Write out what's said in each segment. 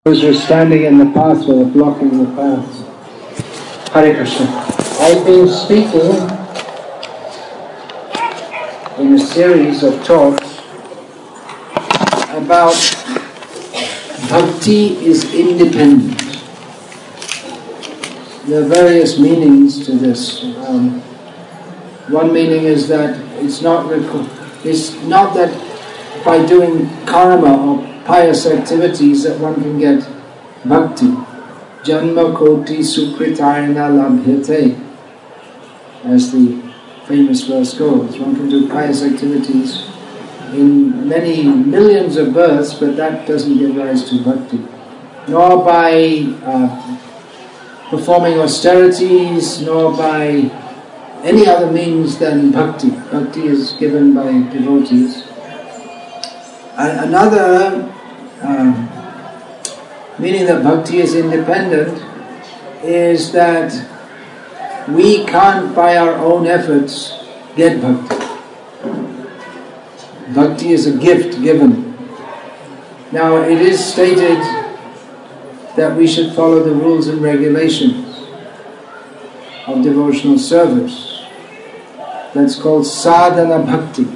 Those who are standing in the pathway are blocking the path. Hare Krishna. I've been speaking in a series of talks about bhakti is independent. There are various meanings to this. One meaning is that it's not that by doing karma or pious activities that one can get bhakti. Janma koti sukritarna labhyate, as the famous verse goes. One can do pious activities in many millions of births, but that doesn't give rise to bhakti. Nor by performing austerities, nor by any other means than bhakti. Bhakti is given by devotees. Another meaning that bhakti is independent is that we can't by our own efforts get bhakti. Bhakti is a gift given. Now it is stated that we should follow the rules and regulations of devotional service. That's called sadhana bhakti.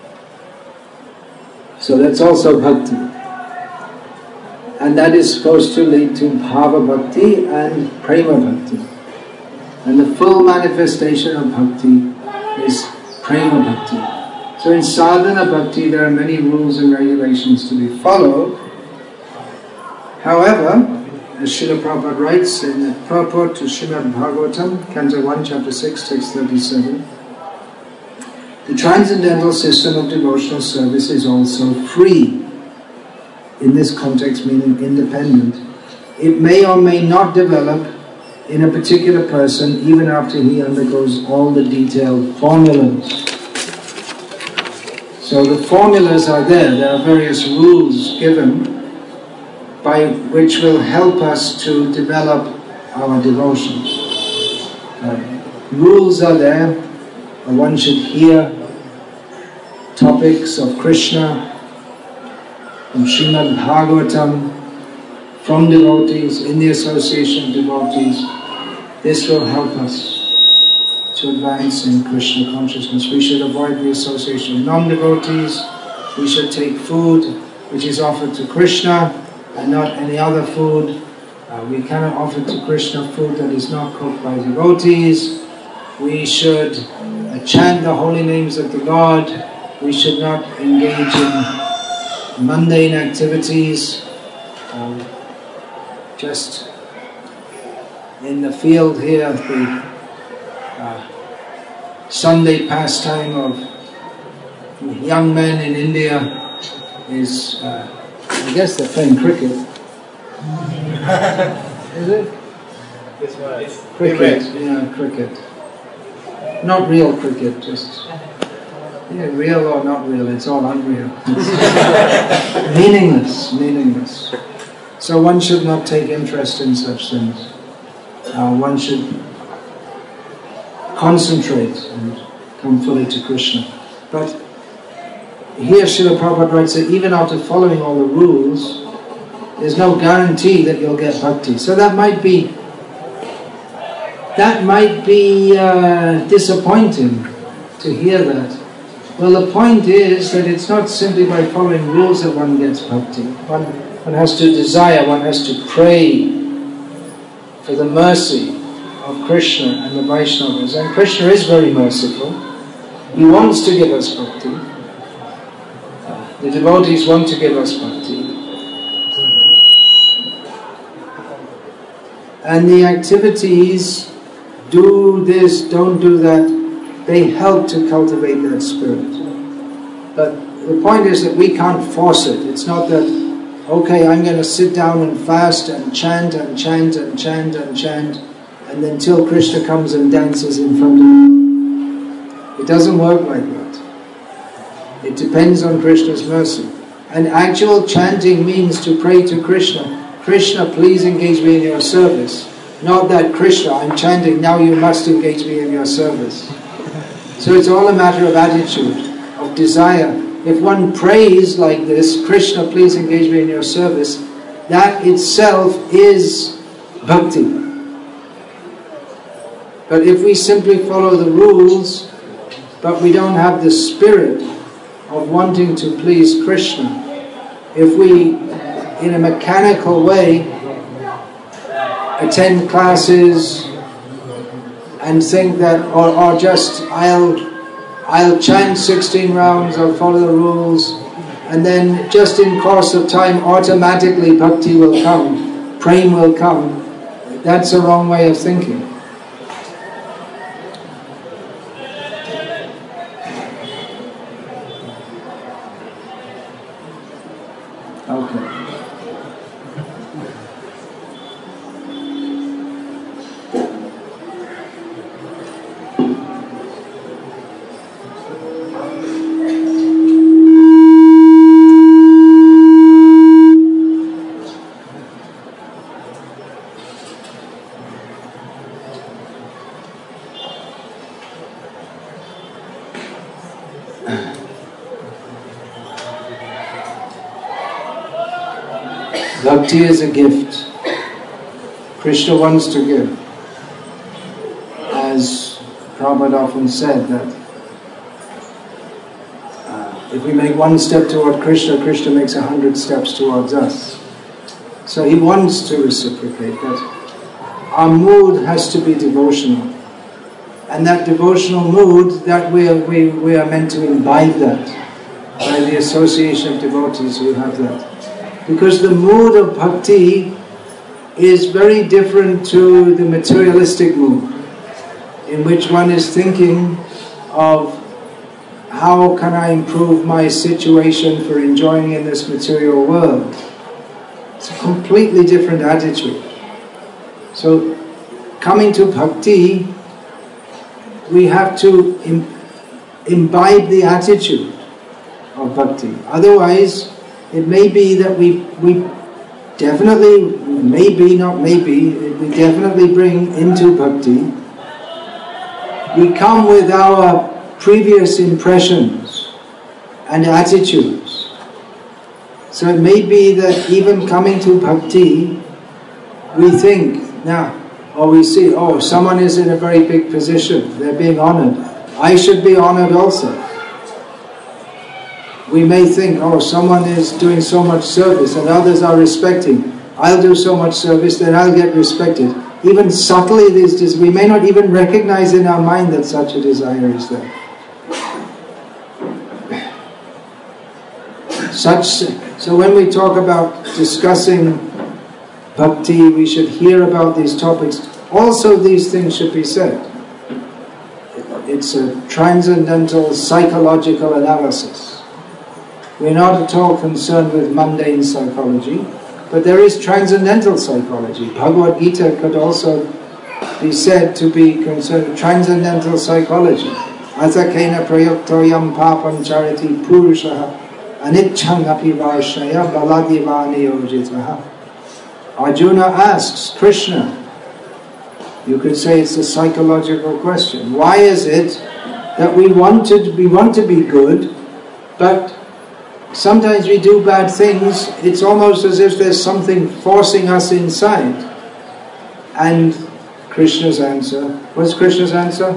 So that's also bhakti. And that is supposed to lead to bhava bhakti and prema bhakti. And the full manifestation of bhakti is prema bhakti. So in sadhana bhakti there are many rules and regulations to be followed. However, as Srila Prabhupada writes in the purport to Srimad Bhagavatam, Canto 1, Chapter 6, Text 37, the transcendental system of devotional service is also free. In this context, meaning independent. It may or may not develop in a particular person even after he undergoes all the detailed formulas. So the formulas are there. There are various rules given by which will help us to develop our devotion. Rules are there. One should hear topics of Krishna from Srimad Bhagavatam, from devotees, in the association of devotees. This will help us to advance in Krishna consciousness. We should avoid the association of non-devotees. We should take food which is offered to Krishna and not any other food. We cannot offer to Krishna food that is not cooked by devotees. We should chant the holy names of the Lord. We should not engage in mundane activities. Just in the field here, the Sunday pastime of young men in India is, I guess they're playing cricket. Is it? Cricket, yeah, cricket. Not real cricket, just... Yeah, real or not real, it's all unreal. It's meaningless. So one should not take interest in such things. One should concentrate and come fully to Krishna. But here Srila Prabhupada writes that even after following all the rules, there's no guarantee that you'll get bhakti. So that might be disappointing to hear that. Well, the point is that it's not simply by following rules that one gets bhakti. One has to desire, one has to pray for the mercy of Krishna and the Vaishnavas. And Krishna is very merciful. He wants to give us bhakti. The devotees want to give us bhakti. And the activities, do this, don't do that, they help to cultivate that spirit. But the point is that we can't force it. It's not that, okay, I'm going to sit down and fast and chant and chant and chant and chant, and then till Krishna comes and dances in front of me. It doesn't work like that. It depends on Krishna's mercy. And actual chanting means to pray to Krishna. Krishna, please engage me in your service. Not that, Krishna, I'm chanting, now you must engage me in your service. So it's all a matter of attitude, of desire. If one prays like this, Krishna, please engage me in your service, that itself is bhakti. But if we simply follow the rules, but we don't have the spirit of wanting to please Krishna, if we, in a mechanical way, attend classes and think that, or just I'll chant 16 rounds, I'll follow the rules, and then just in course of time automatically bhakti will come, prem will come, that's a wrong way of thinking. Okay. Bhakti is a gift. Krishna wants to give. As Prabhupada often said, that if we make one step toward Krishna, Krishna makes 100 steps towards us. So he wants to reciprocate that. Our mood has to be devotional. And that devotional mood, that we are meant to imbibe that. By the association of devotees who have that. Because the mood of bhakti is very different to the materialistic mood, in which one is thinking of how can I improve my situation for enjoying in this material world. It's a completely different attitude. So, coming to bhakti, we have to imbibe the attitude of bhakti. Otherwise, it may be that we definitely, maybe, not maybe, we definitely bring into bhakti. We come with our previous impressions and attitudes. So it may be that even coming to bhakti, we think, or we see, oh, someone is in a very big position, they're being honored. I should be honored also. We may think, oh, someone is doing so much service and others are respecting. I'll do so much service, then I'll get respected. Even subtly, we may not even recognize in our mind that such a desire is there. So when we talk about discussing bhakti, we should hear about these topics. Also, these things should be said. It's a transcendental psychological analysis. We're not at all concerned with mundane psychology, but there is transcendental psychology. Bhagavad Gita could also be said to be concerned with transcendental psychology. Atakena prayuktoyam papam chariti purushaha anichang api varshaya baladivani yojitaha. Arjuna asks Krishna, you could say it's a psychological question. Why is it that we want to be good, but sometimes we do bad things? It's almost as if there's something forcing us inside. And Krishna's answer, what's Krishna's answer?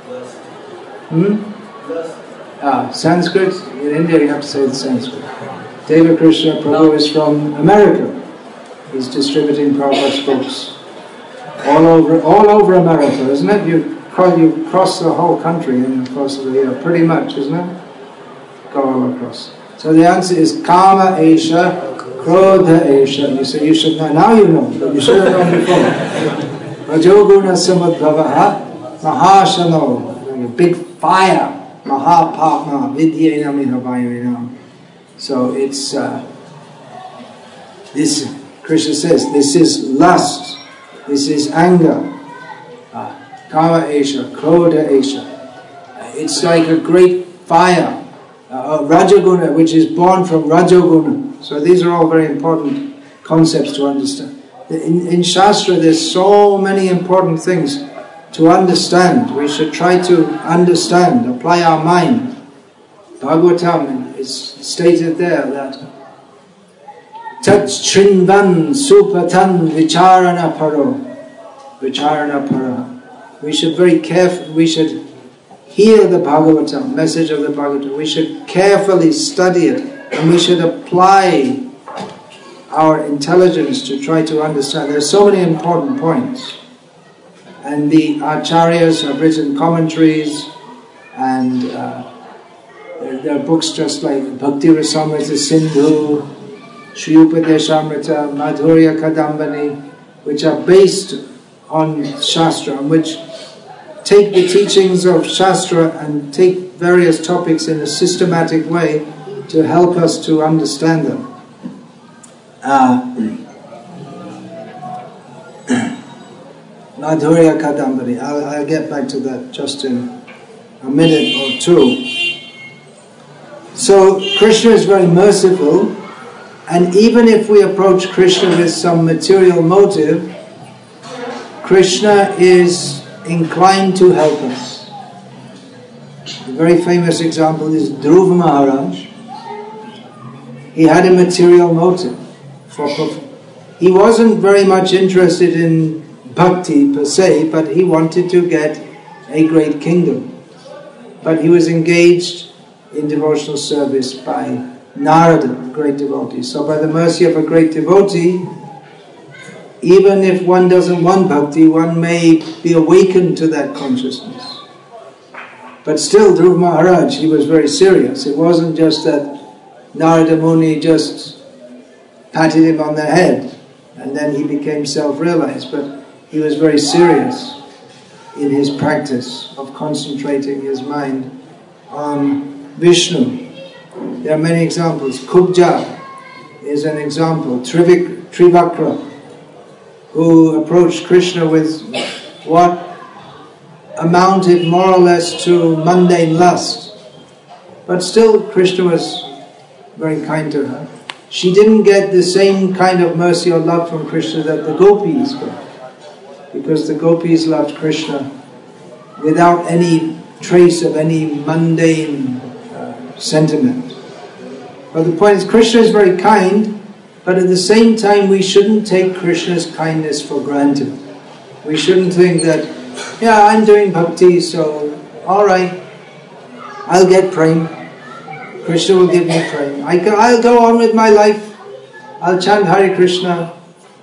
Sanskrit. In India you have to say the Sanskrit. Deva Krishna Prabhu is from America. He's distributing Prabhupada's books all over America, isn't it? You cross the whole country in the course of a year, pretty much, isn't it? Go all across. So the answer is Kama Esha, Krodha Esha. You say you should know. Now you know, but you should have known before. Rajoguna Samadbhavaha Mahashano. A big fire. Mahapatma Vidyena Mihavayena. So it's this, Krishna says, this is lust, this is anger. Kama Esha, Krodha Esha. It's like a great fire. Rajaguna, which is born from Rajaguna. So these are all very important concepts to understand. In Shastra there's so many important things to understand. We should try to understand, apply our mind. Bhagavatam is stated there that Tat Shrinvan Supatan Vicharana Paro. Vicharana Para. We should very carefully, we should hear the Bhagavatam, message of the Bhagavatam. We should carefully study it, and we should apply our intelligence to try to understand. There are so many important points. And the Acharyas have written commentaries, and there are books just like Bhakti Rasamrita Sindhu, Sri Upadeshamrita, Madhurya Kadambani, which are based on Shastra, and which take the teachings of Shastra and take various topics in a systematic way to help us to understand them. Madhurya Kadambani. I'll get back to that just in a minute or two. So Krishna is very merciful, and even if we approach Krishna with some material motive, Krishna is inclined to help us. A very famous example is Dhruva Maharaj. He had a material motive. He wasn't very much interested in bhakti per se, but he wanted to get a great kingdom. But he was engaged in devotional service by Narada, a great devotee. So by the mercy of a great devotee, even if one doesn't want bhakti, one may be awakened to that consciousness. But still, Dhruva Maharaj, he was very serious. It wasn't just that Narada Muni just patted him on the head and then he became self-realized, but he was very serious in his practice of concentrating his mind on Vishnu. There are many examples. Kubja is an example. Trivakra, who approached Krishna with what amounted more or less to mundane lust. But still Krishna was very kind to her. She didn't get the same kind of mercy or love from Krishna that the gopis got, because the gopis loved Krishna without any trace of any mundane sentiment. But the point is, Krishna is very kind, but at the same time we shouldn't take Krishna's kindness for granted. We shouldn't think that, yeah, I'm doing bhakti, so alright, I'll get prema. Krishna will give me prema. I'll go on with my life. I'll chant Hare Krishna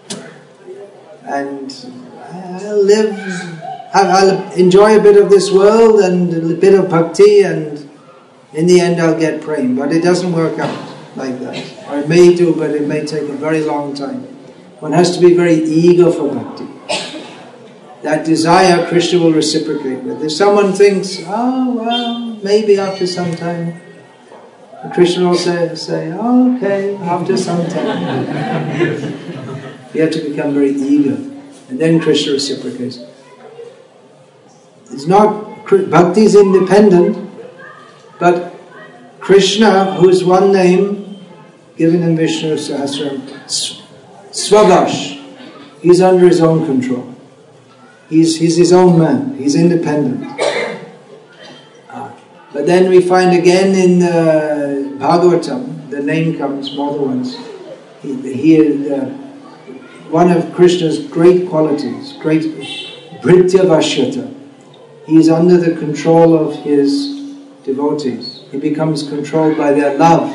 and I'll live, I'll enjoy a bit of this world and a bit of bhakti, and in the end I'll get prema. But it doesn't work out like that. Or it may do, but it may take a very long time. One has to be very eager for bhakti. That desire Krishna will reciprocate with. If someone thinks, oh well, maybe after some time, Krishna will say, oh, okay, after some time. You have to become very eager, and then Krishna reciprocates. It's not, bhakti is independent, but Krishna, whose one name given in Vishnu Sahasram, Swavash, he's under his own control. He's his own man, he's independent. But then we find again in Bhagavatam, the name comes more than once. One of Krishna's great qualities, great Bhritya Vashyata. He is under the control of his devotees. He becomes controlled by their love.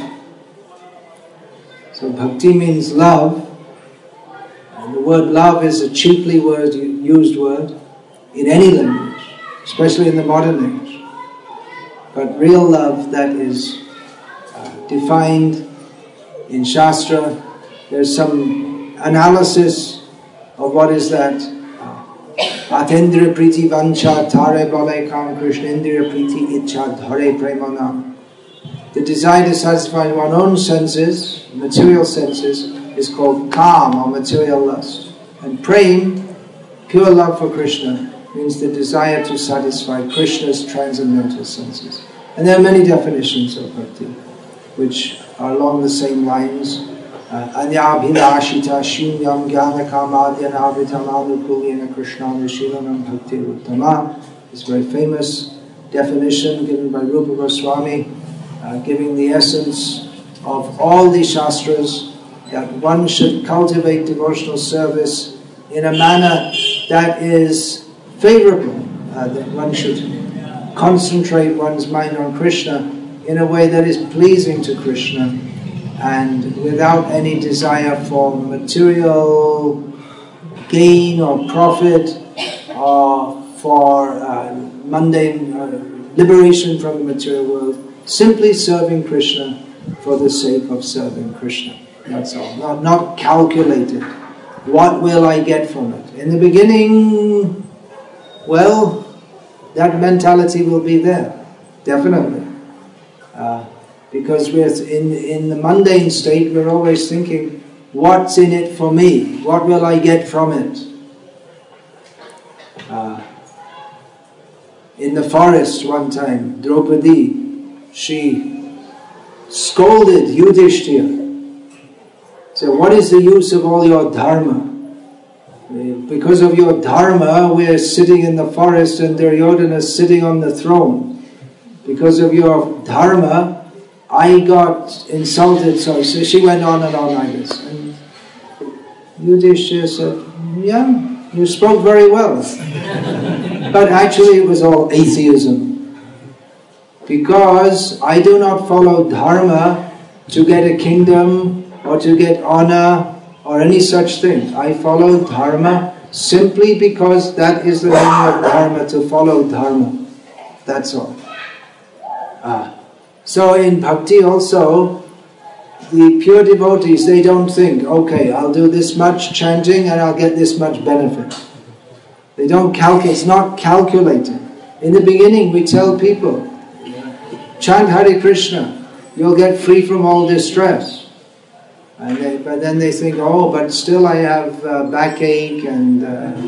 So bhakti means love. And the word love is a cheaply used word in any language, especially in the modern age. But real love that is defined in Shastra, there's some analysis of what is that. Atendra priti vancha tare bale kam krishnendra priti ichha dhare premana. The desire to satisfy one's own senses, material senses, is called kam, or material lust. And prem, pure love for Krishna, means the desire to satisfy Krishna's transcendental senses. And there are many definitions of bhakti, which are along the same lines. Anyabhilashita shunyam jnana kamadhyanavitam anukulyena krishnana shilanam bhakti uttama. This very famous definition given by Rupa Goswami, giving the essence of all the Shastras, that one should cultivate devotional service in a manner that is favorable, that one should concentrate one's mind on Krishna in a way that is pleasing to Krishna and without any desire for material gain or profit or for mundane liberation from the material world, simply serving Krishna for the sake of serving Krishna. That's all. Not calculated. What will I get from it? In the beginning, well, that mentality will be there, definitely. Because we're in the mundane state, we're always thinking, what's in it for me? What will I get from it? In the forest one time, Draupadi, she scolded Yudhishthira. So what is the use of all your dharma? Because of your dharma, we're sitting in the forest and Duryodhana is sitting on the throne. Because of your dharma, I got insulted. So she went on and on like this. And Yudhishthira said, yeah, you spoke very well. But actually it was all atheism. Because I do not follow dharma to get a kingdom or to get honor or any such thing. I follow dharma simply because that is the meaning of dharma, to follow dharma. That's all. So in bhakti also, the pure devotees, they don't think, okay, I'll do this much chanting and I'll get this much benefit. They don't calculate, it's not calculated. In the beginning we tell people, chant Hare Krishna, you'll get free from all distress. But then they think, oh, but still I have backache and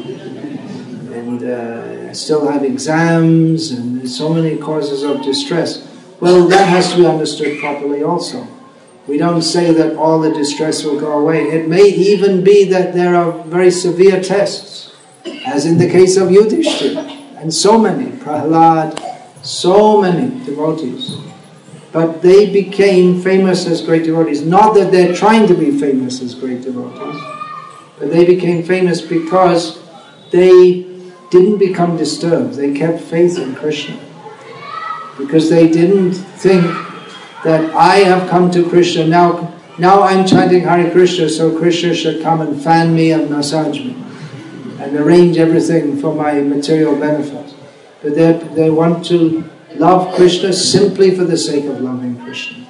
I still have exams and there's so many causes of distress. Well, that has to be understood properly also. We don't say that all the distress will go away. It may even be that there are very severe tests, as in the case of Yudhishthira, and so many, Prahlad, so many devotees. But they became famous as great devotees. Not that they're trying to be famous as great devotees, but they became famous because they didn't become disturbed. They kept faith in Krishna. Because they didn't think that I have come to Krishna, now I'm chanting Hare Krishna, so Krishna should come and fan me and massage me and arrange everything for my material benefit. But they want to love Krishna simply for the sake of loving Krishna.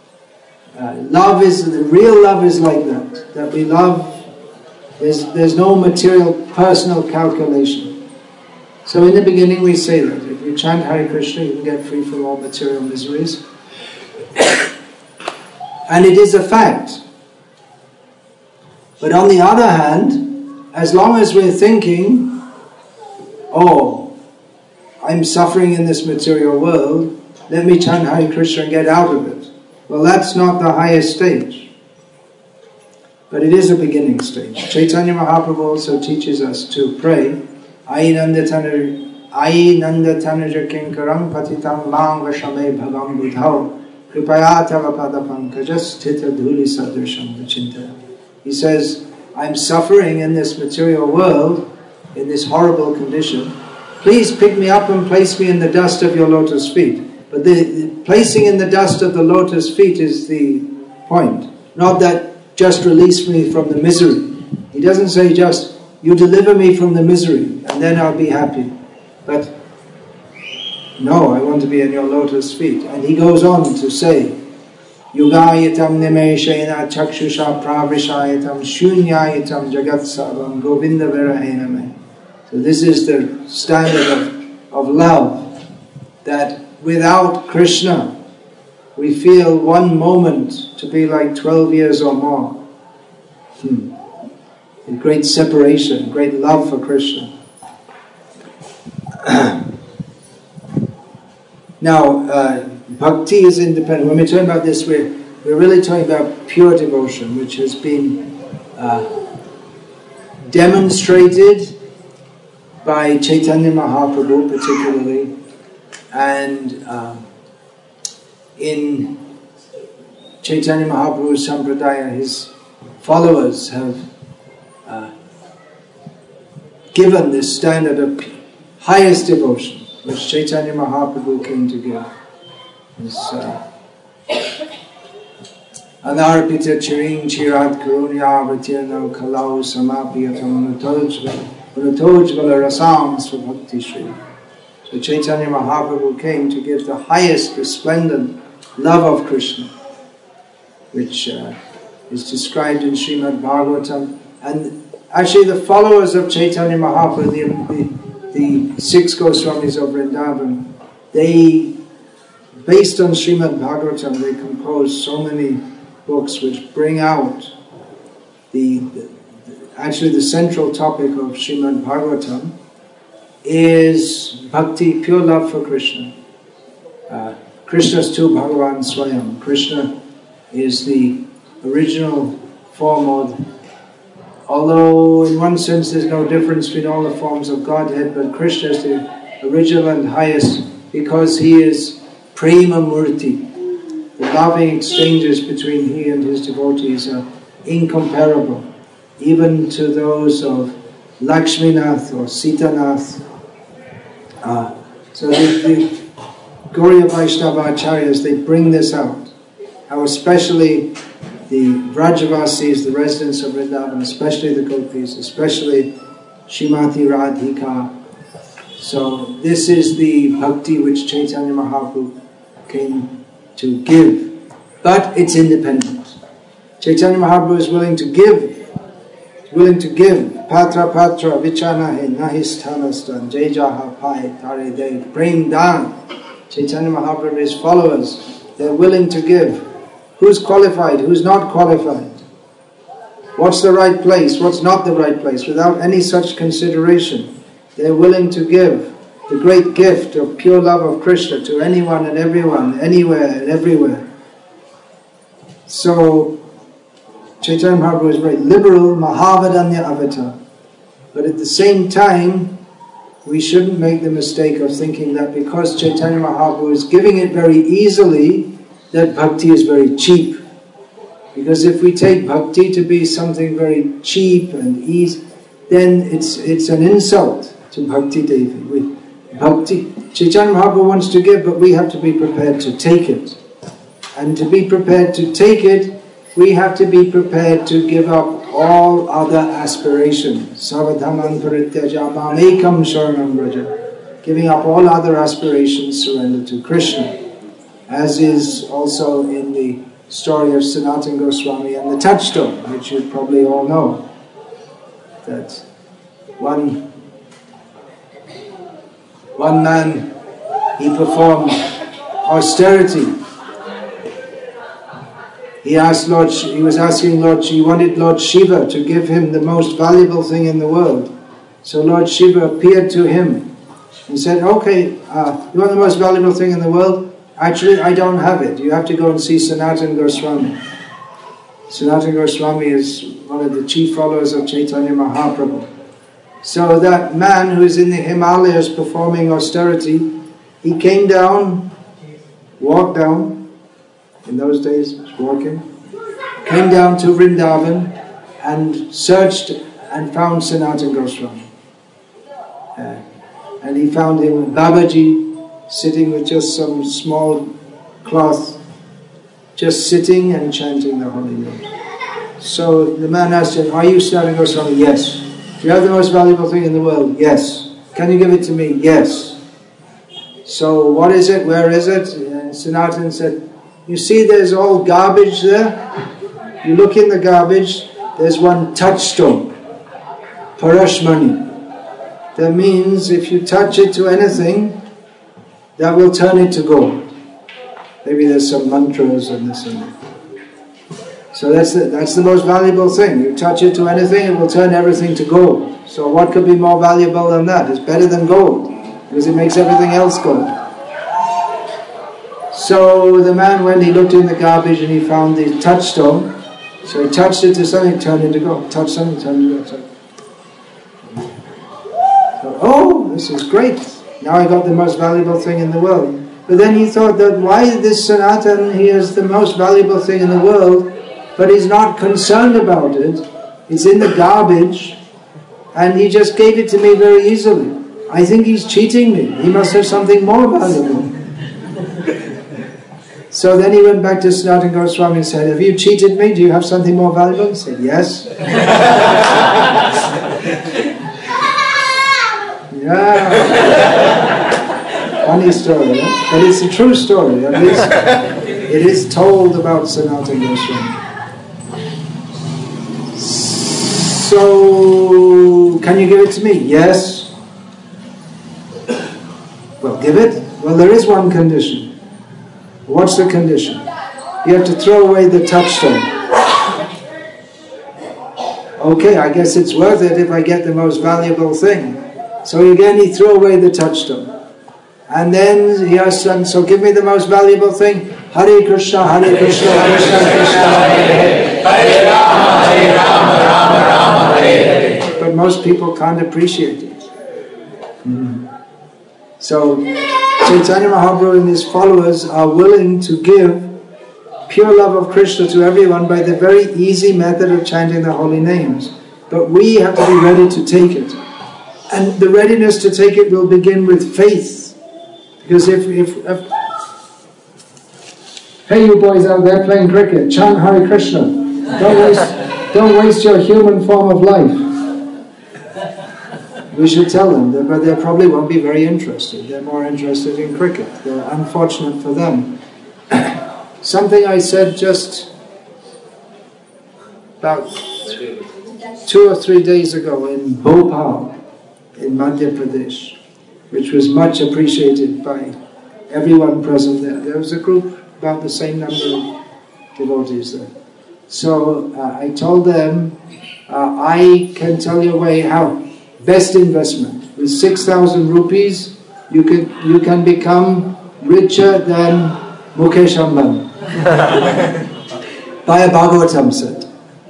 The real love is like that we love, there's no material, personal calculation. So in the beginning we say that if you chant Hare Krishna, you can get free from all material miseries. And it is a fact. But on the other hand, as long as we're thinking, oh, I'm suffering in this material world, let me chant Hare Krishna and get out of it. Well, that's not the highest stage. But it is a beginning stage. Chaitanya Mahaprabhu also teaches us to pray, Ai nanda tanaja kinkaram patitam mang vashame bhagam budhau kripaya tava pada pankajas tita dhuli sadrisham vachintaya. He says, I'm suffering in this material world, in this horrible condition. Please pick me up and place me in the dust of your lotus feet. But the placing in the dust of the lotus feet is the point. Not that just release me from the misery. He doesn't say just, you deliver me from the misery and then I'll be happy. But no, I want to be in your lotus feet. And he goes on to say, Yugayatam nimeshena chakshusha pravishayatam shunyayatam jagatsavam govinda virahename. So this is the standard of love, that without Krishna we feel one moment to be like 12 years or more. A great separation, great love for Krishna. Now, bhakti is independent. When we talk about this, we're really talking about pure devotion, which has been demonstrated by Chaitanya Mahaprabhu particularly, and in Chaitanya Mahaprabhu's Sampradaya, his followers have given this standard of highest devotion, which Chaitanya Mahaprabhu came to give. Anarpita chiring chirat karunya avatirno kalau samapiyatam unatojvala rasam svabhakti shri. So Chaitanya Mahaprabhu came to give the highest resplendent love of Krishna, which is described in Srimad Bhagavatam. And actually the followers of Chaitanya Mahaprabhu, the 6 Goswamis of Vrindavan, they, based on Srimad Bhagavatam, they composed so many books which bring out actually the central topic of Srimad Bhagavatam is bhakti, pure love for Krishna. Krishna's tu Bhagavan Swayam. Krishna is the original form, although in one sense there's no difference between all the forms of Godhead, but Krishna is the original and highest because he is Prema Murti. The loving exchanges between he and his devotees are incomparable, even to those of Lakshminath or Sitanath. So the Gauriya Vaishnava Acharyas, they bring this out, how especially the Vrajavasis, the residents of Vrindavan, especially the Gopis, especially Srimati Radhika. So this is the bhakti which Chaitanya Mahaprabhu came to give, but it's independent. Chaitanya Mahaprabhu is willing to give, patra patra vichana he nahisthanastan jejaha pai tare dev prem dan. Chaitanya Mahaprabhu and his followers, they're willing to give. Who's qualified, who's not qualified? What's the right place, what's not the right place? Without any such consideration, they're willing to give the great gift of pure love of Krishna to anyone and everyone, anywhere and everywhere. So, Chaitanya Mahaprabhu is very liberal, Mahavadanya Avatar. But at the same time, we shouldn't make the mistake of thinking that because Chaitanya Mahaprabhu is giving it very easily, that bhakti is very cheap. Because if we take bhakti to be something very cheap and easy, then it's an insult to Bhakti Devi. Bhakti, Chaitanya Mahaprabhu wants to give, but we have to be prepared to take it. And to be prepared to take it, we have to be prepared to give up all other aspirations. Savadhaman parityaja mamekam sharanam vraja. Giving up all other aspirations, surrender to Krishna. As is also in the story of Sanatana Goswami and the touchstone, which you probably all know. That one man, he performed austerity. He was asking Lord, he wanted Lord Shiva to give him the most valuable thing in the world. So Lord Shiva appeared to him and said, okay, you want the most valuable thing in the world? Actually, I don't have it. You have to go and see Sanatana Goswami. Sanatana Goswami is one of the chief followers of Chaitanya Mahaprabhu. So that man who is in the Himalayas performing austerity, he came down, walked down, in those days he was walking, came down to Vrindavan and searched and found Sanatana Goswami. And he found him, Babaji, sitting with just some small cloth, just sitting and chanting the holy name. So the man asked him, are you Sanatana Goswami? Yes. Do you have the most valuable thing in the world? Yes. Can you give it to me? Yes. So what is it? Where is it? And Sanatana said, you see there's all garbage there? You look in the garbage, there's one touchstone, Parashmani. That means if you touch it to anything, that will turn it to gold. Maybe there's some mantras and this and that. So that's the most valuable thing. You touch it to anything, it will turn everything to gold. So what could be more valuable than that? It's better than gold, because it makes everything else gold. So the man went, he looked in the garbage and he found the touchstone. So he touched it to something, turned it to gold. Touched something, turned it to gold. So, oh, this is great. Now I got the most valuable thing in the world. But then he thought that why this Sanatana, he is the most valuable thing in the world, but he's not concerned about it. It's in the garbage, and he just gave it to me very easily. I think he's cheating me. He must have something more valuable. So then he went back to Sanatana Goswami and said, have you cheated me? Do you have something more valuable? He said, yes. Yeah. Funny story, huh? But it's a true story. At least it is told about Sanatana Goswami. So, can you give it to me? Yes. Well, give it. Well, there is one condition. What's the condition? You have to throw away the touchstone. Okay, I guess it's worth it if I get the most valuable thing. So again, he threw away the touchstone. And then he asked them, so give me the most valuable thing. Hare Krishna, Hare Krishna, Krishna Krishna, Hare Hare. Hare Rama, Rama Rama, Hare Hare. But most people can't appreciate it. So Chaitanya Mahaprabhu and his followers are willing to give pure love of Krishna to everyone by the very easy method of chanting the holy names. But we have to be ready to take it. And the readiness to take it will begin with faith. Because if hey, you boys out there playing cricket, chant Hare Krishna. Don't waste your human form of life. We should tell them, but they probably won't be very interested. They're more interested in cricket. They're unfortunate for them. Something I said just about 2 or 3 days ago in Bhopal, in Madhya Pradesh, which was much appreciated by everyone present there. There was a group, about the same number of devotees there. So I told them, I can tell you a way how best investment. With 6,000 rupees, you can become richer than Mukesh Ambani. Buy a Bhagavatam set.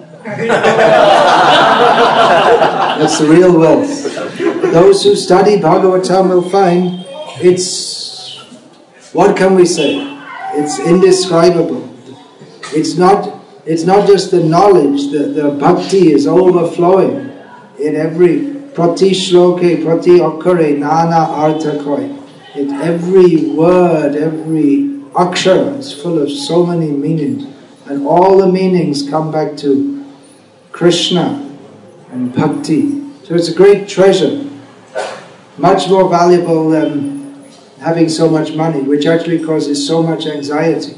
That's the real wealth. Those who study Bhagavatam will find it's, what can we say? It's indescribable. It's not just the knowledge, the bhakti is overflowing in every prati shloke, prati akkare, nana artha koi. Every word, every akshara is full of so many meanings. And all the meanings come back to Krishna and bhakti. So it's a great treasure. Much more valuable than having so much money, which actually causes so much anxiety.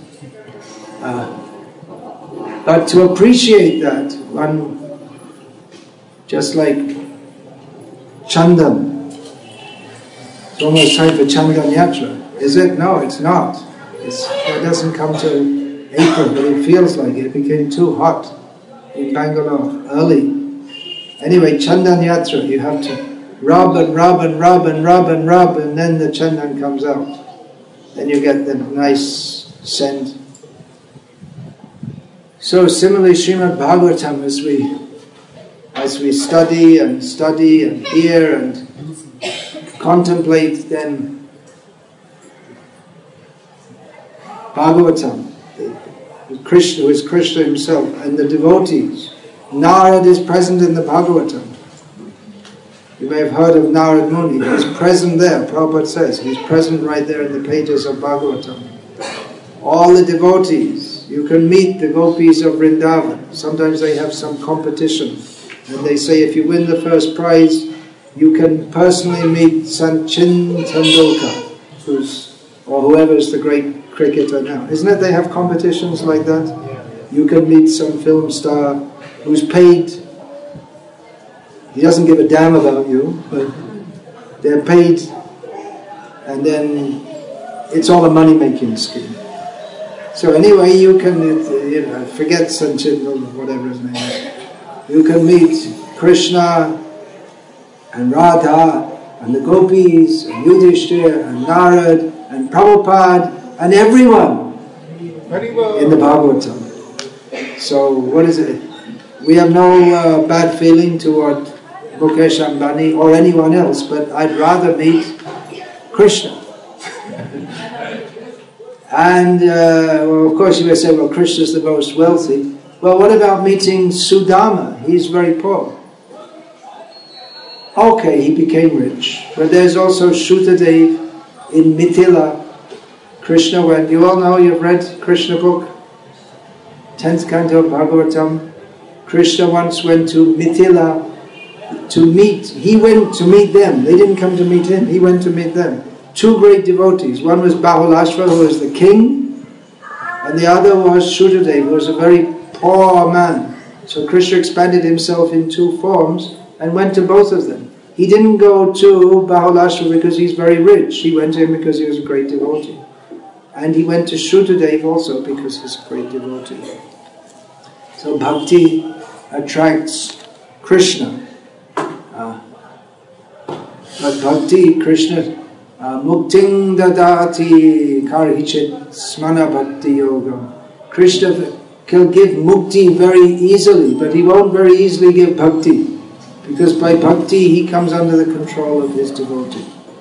But to appreciate that, one, just like Chandan, it's almost time for Chandan Yatra. Is it? No, it's not. It doesn't come till April, but it feels like it became too hot in Bangalore early. Anyway, Chandan Yatra, you have to rub and rub and rub and rub and rub, and then the Chandan comes out. Then you get the nice scent. So similarly, Srimad Bhagavatam, as we study and hear and contemplate, then Bhagavatam, Krishna, who is Krishna himself, and the devotees. Narad is present in the Bhagavatam. You may have heard of Narad Muni. He's present there, Prabhupada says. He's present right there in the pages of Bhagavatam. All the devotees. You can meet the gopis of Vrindavan. Sometimes they have some competition. And they say if you win the first prize, you can personally meet Sachin Tendulkar, or whoever is the great cricketer now. Isn't it they have competitions like that? You can meet some film star who's paid. He doesn't give a damn about you, but they're paid, and then it's all a money-making scheme. So anyway, you can, forget Sachin or whatever his name is. You can meet Krishna and Radha and the gopis and Yudhishthira and Narad and Prabhupada and everyone in the Bhagavatam. So what is it? We have no bad feeling toward Mukesh Ambani or anyone else, but I'd rather meet Krishna. And well, of course you may say, well, Krishna is the most wealthy. Well, what about meeting Sudama? He's very poor. Okay, he became rich. But there's also Shukadev in Mithila. Krishna went, you all know, you've read Krishna book, 10th canto of Bhagavatam. Krishna once went to Mithila to meet, he went to meet them. They didn't come to meet him, he went to meet them. Two great devotees. One was Bahulashva, who was the king, and the other was Shukadev, who was a very poor man. So Krishna expanded himself in two forms and went to both of them. He didn't go to Bahulashva because he's very rich. He went to him because he was a great devotee. And he went to Shukadev also because he's a great devotee. So bhakti attracts Krishna. But bhakti, Krishna, mukting dadati karhichit smana bhakti yoga. Krishna can give mukti very easily, but he won't very easily give bhakti. Because by bhakti he comes under the control of his devotee.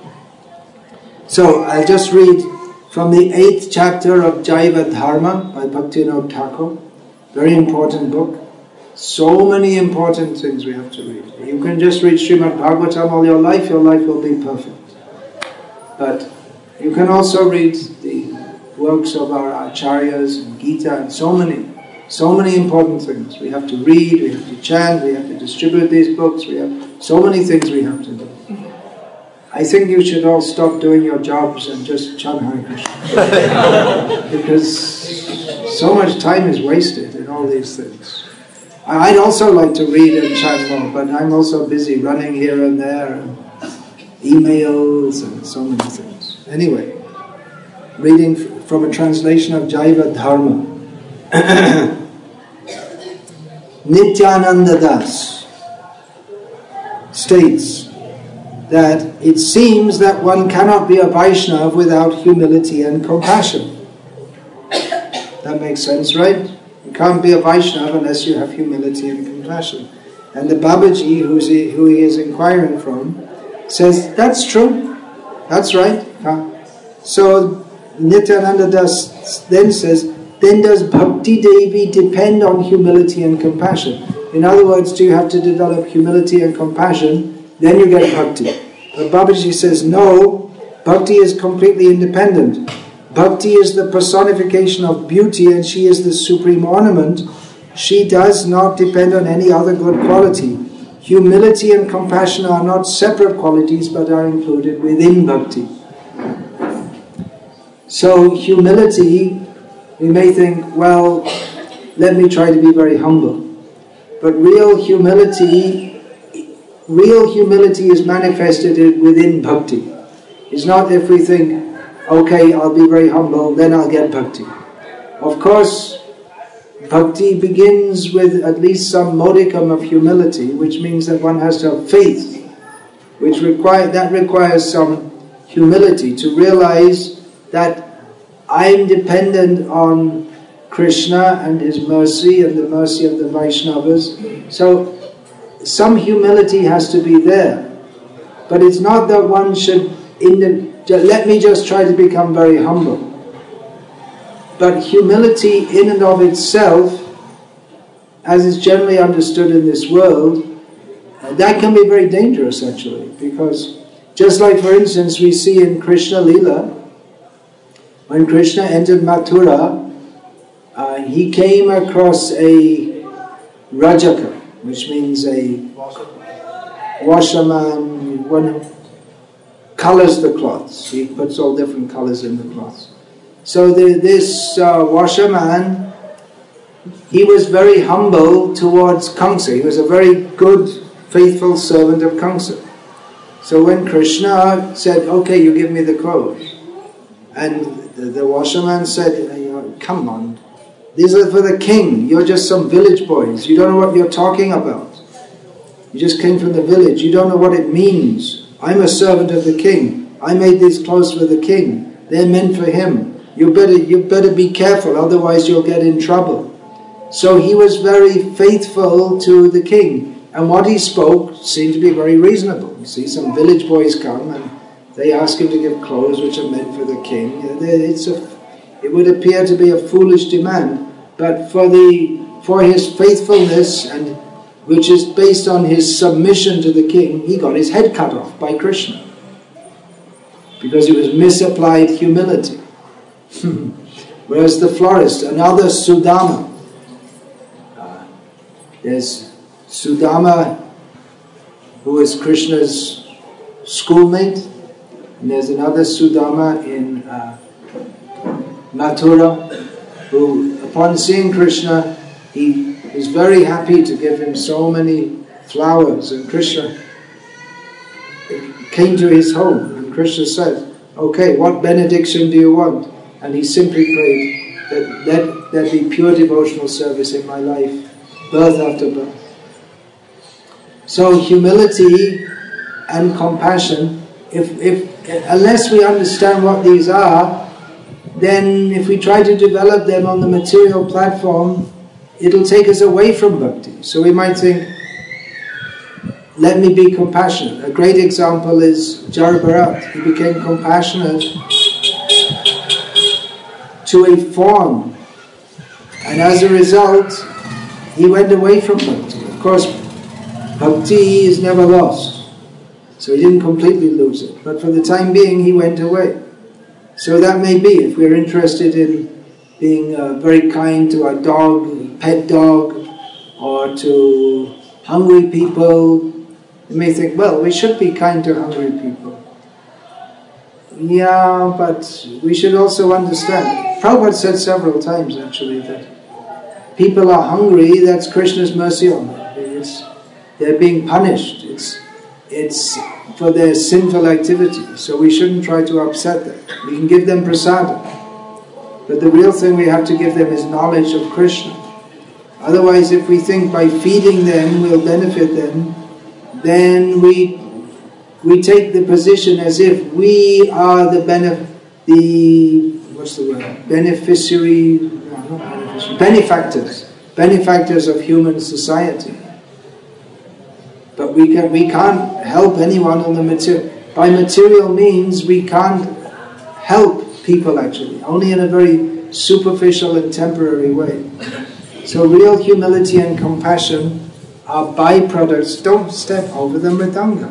So I'll just read from the 8th chapter of Jaiva Dharma by Bhaktivinoda Thakur. Very important book. So many important things we have to read. You can just read Srimad Bhagavatam all your life will be perfect. But you can also read the works of our acharyas and Gita and so many important things. We have to read, we have to chant, we have to distribute these books, we have so many things we have to do. I think you should all stop doing your jobs and just chant Hare Krishna. Because so much time is wasted in all these things. I'd also like to read and chant more, but I'm also busy running here and there, and emails and so many things. Anyway, reading from a translation of Jaiva Dharma. Nityananda Das states that it seems that one cannot be a Vaishnava without humility and compassion. That makes sense, right? You can't be a Vaishnava unless you have humility and compassion. And the Babaji, who he is inquiring from, says, that's true, that's right. So Nityananda Das then says, then does Bhakti Devi depend on humility and compassion? In other words, do you have to develop humility and compassion, then you get Bhakti? But Babaji says, no, Bhakti is completely independent. Bhakti is the personification of beauty and she is the supreme ornament. She does not depend on any other good quality. Humility and compassion are not separate qualities but are included within Bhakti. So humility, we may think, well, let me try to be very humble. But real humility is manifested within Bhakti. It's not if we think, okay, I'll be very humble, then I'll get Bhakti. Of course, Bhakti begins with at least some modicum of humility, which means that one has to have faith, that requires some humility to realize that I'm dependent on Krishna and his mercy and the mercy of the Vaishnavas. So some humility has to be there. But it's not that one should, let me just try to become very humble. But humility in and of itself, as is generally understood in this world, that can be very dangerous actually. Because just like for instance we see in Krishna Lila, when Krishna entered Mathura, he came across a Rajaka, which means a washerman, one who colors the cloths. He puts all different colors in the cloths. So this washerman, he was very humble towards Kamsa. He was a very good, faithful servant of Kamsa. So when Krishna said, okay, you give me the clothes, and the washerman said, come on, these are for the king. You're just some village boys. You don't know what you're talking about. You just came from the village. You don't know what it means. I'm a servant of the king. I made these clothes for the king. They're meant for him. You better be careful, otherwise you'll get in trouble. So he was very faithful to the king. And what he spoke seemed to be very reasonable. You see, some village boys come and they ask him to give clothes which are meant for the king. It would appear to be a foolish demand, but for for his faithfulness, and which is based on his submission to the king, he got his head cut off by Krishna. Because it was misapplied humility. Whereas the florist, another Sudama. There's Sudama, who is Krishna's schoolmate, and there's another Sudama in Mathura, who upon seeing Krishna, he was very happy to give him so many flowers, and Krishna came to his home, and Krishna said, okay, what benediction do you want? And he simply prayed that let there be pure devotional service in my life, birth after birth. So humility and compassion, unless we understand what these are, then if we try to develop them on the material platform, it'll take us away from bhakti. So we might think, let me be compassionate. A great example is Jara Bharat. He became compassionate to a fawn, and as a result, he went away from bhakti. Of course, bhakti is never lost, so he didn't completely lose it. But for the time being, he went away. So that may be, if we're interested in being very kind to our dog, pet dog, or to hungry people, you may think, well, we should be kind to hungry people. Yeah, but we should also understand. Prabhupada said several times, actually, that people are hungry, that's Krishna's mercy on them. They're being punished. It's for their sinful activity. So we shouldn't try to upset them. We can give them prasadam. But the real thing we have to give them is knowledge of Krishna. Otherwise, if we think by feeding them we'll benefit them, then we take the position as if we are the benefactors of human society. But we can't help anyone on the material. By material means, we can't help people actually, only in a very superficial and temporary way. So real humility and compassion are byproducts. Don't step over the mridanga.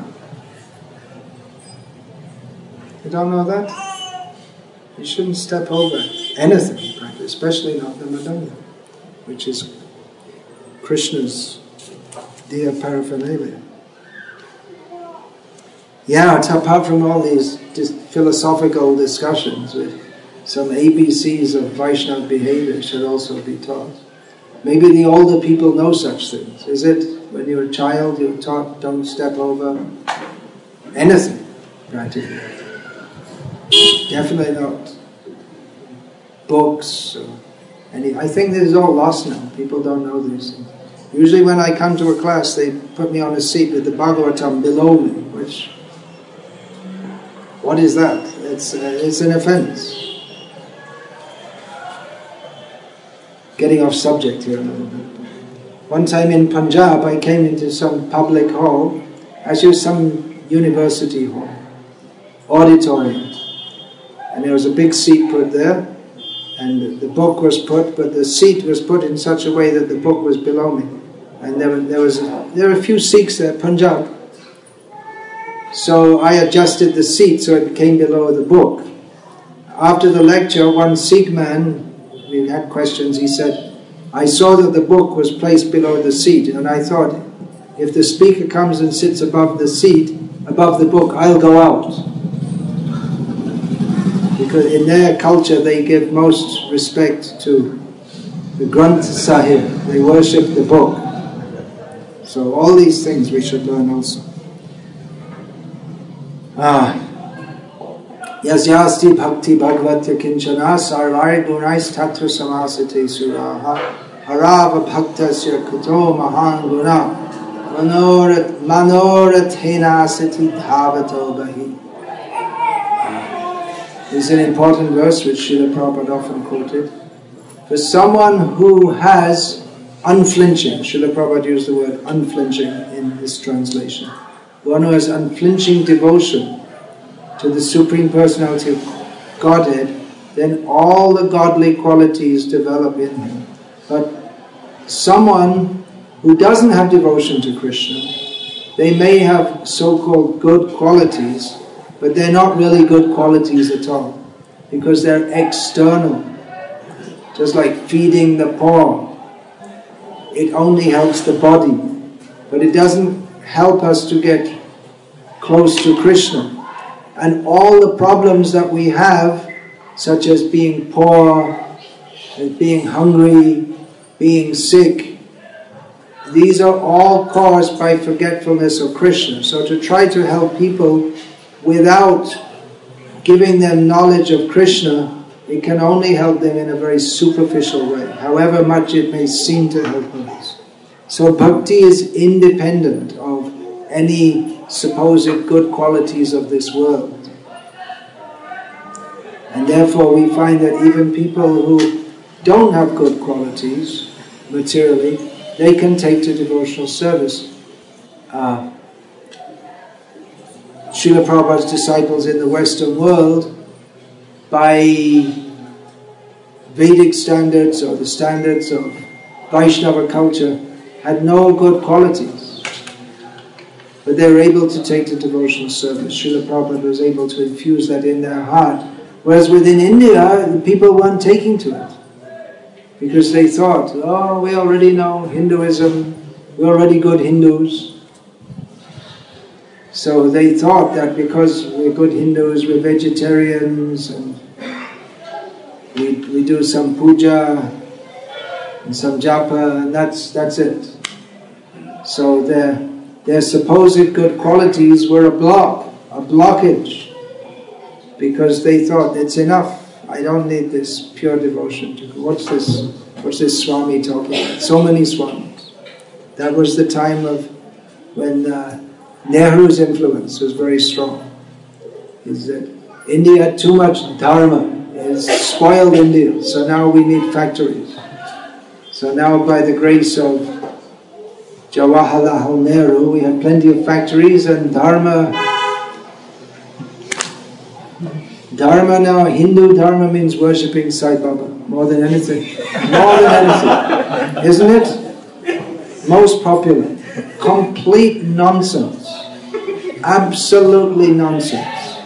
You don't know that? You shouldn't step over anything in practice, especially not the mridanga, which is Krishna's dear paraphernalia. Yeah, it's apart from all these just philosophical discussions, with some ABCs of Vaishnava behavior should also be taught. Maybe the older people know such things. Is it when you're a child you're taught don't step over anything, practically? Definitely not books or any. I think this is all lost now. People don't know these things. Usually when I come to a class, they put me on a seat with the Bhagavatam below me, which, what is that? It's an offense. Getting off subject here a little bit. One time in Punjab, I came into some public hall, actually some university hall, auditorium, and there was a big seat put there, and the book was put, but the seat was put in such a way that the book was below me. And there were a few Sikhs there, Punjab. So I adjusted the seat so it came below the book. After the lecture, one Sikh man, we had questions, he said, I saw that the book was placed below the seat, and I thought, if the speaker comes and sits above the seat, above the book, I'll go out. Because in their culture they give most respect to the Granth Sahib, they worship the book. So all these things we should learn also. Yasyasti bhakti bhagavatya kinchana sarvari gunais tatra samasate suraha harava bhaktasya kuto mahan guna manorathena sati dhavato bahi. This is an important verse which Srila Prabhupada often quoted. For someone who has unflinching, Srila Prabhupada used the word unflinching in this translation. One who has unflinching devotion to the Supreme Personality of Godhead, then all the godly qualities develop in him. But someone who doesn't have devotion to Krishna, they may have so-called good qualities, but they're not really good qualities at all, because they're external. Just like feeding the poor, it only helps the body, but it doesn't help us to get close to Krishna. And all the problems that we have, such as being poor, being hungry, being sick, these are all caused by forgetfulness of Krishna. So to try to help people without giving them knowledge of Krishna, it can only help them in a very superficial way, however much it may seem to help others. So bhakti is independent of any supposed good qualities of this world. And therefore we find that even people who don't have good qualities materially, they can take to devotional service. Srila Prabhupada's disciples in the Western world, by Vedic standards or the standards of Vaishnava culture, had no good qualities, but they were able to take to devotional service. Srila Prabhupada was able to infuse that in their heart, whereas within India, the people weren't taking to it, because they thought, oh, we already know Hinduism, we're already good Hindus. So they thought that because we're good Hindus, we're vegetarians, and we do some puja and some japa, and that's it. So their supposed good qualities were a blockage, because they thought it's enough. I don't need this pure devotion to God. What's this Swami talking about? So many Swamis. That was the time of when Nehru's influence was very strong. Is that India had too much dharma. It's spoiled India. So now we need factories. So now by the grace of Jawaharlal Nehru, we have plenty of factories, and dharma now, Hindu dharma means worshipping Sai Baba, more than anything. More than anything. Isn't it? Most popular. Complete nonsense. Absolutely nonsense.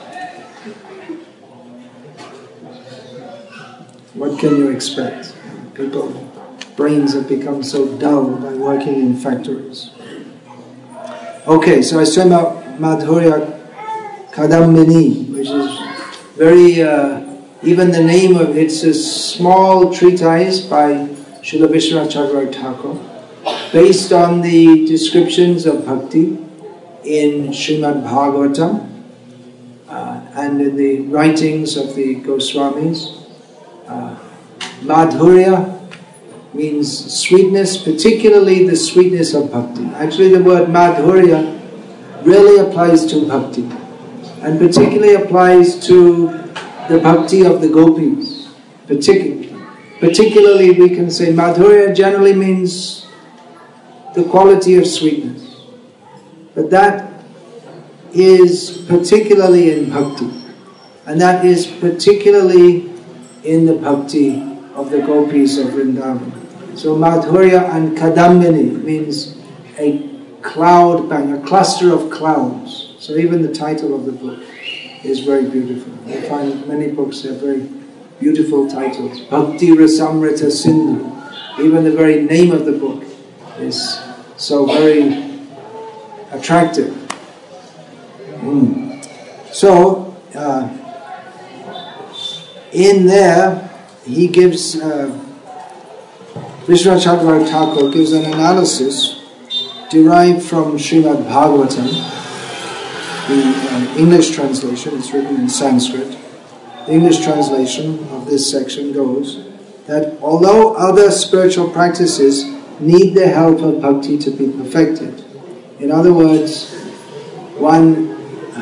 What can you expect? People's brains have become so dull by working in factories. Okay, so I said about Madhurya Kadambini, which is very, even the name of it's a small treatise by Srila Vishwanath Chakravarti Thakur, based on the descriptions of bhakti in Srimad Bhagavatam and in the writings of the Goswamis. Madhurya means sweetness, particularly the sweetness of bhakti. Actually, the word Madhurya really applies to bhakti, and particularly applies to the bhakti of the gopis. Particularly we can say Madhurya generally means the quality of sweetness. But that is particularly in bhakti. And that is particularly in the bhakti of the gopis of Vrindavan. So Madhurya and Kadambini means a cloud bank, a cluster of clouds. So even the title of the book is very beautiful. I find many books have very beautiful titles. Bhakti Rasamrita Sindhu. Even the very name of the book is so very attractive. So, in there, he gives, Vishwanath Chakravarti Thakur gives an analysis derived from Srimad Bhagavatam, the English translation. It's written in Sanskrit. The English translation of this section goes that although other spiritual practices need the help of bhakti to be perfected, in other words, one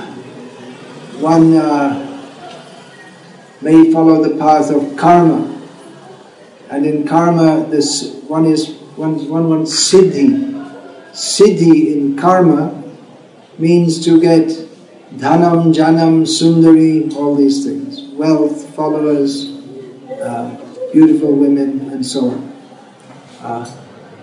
may follow the path of karma, and in karma this one wants siddhi. Siddhi in karma means to get dhanam, janam, sundari, all these things, wealth, followers, beautiful women, and so on.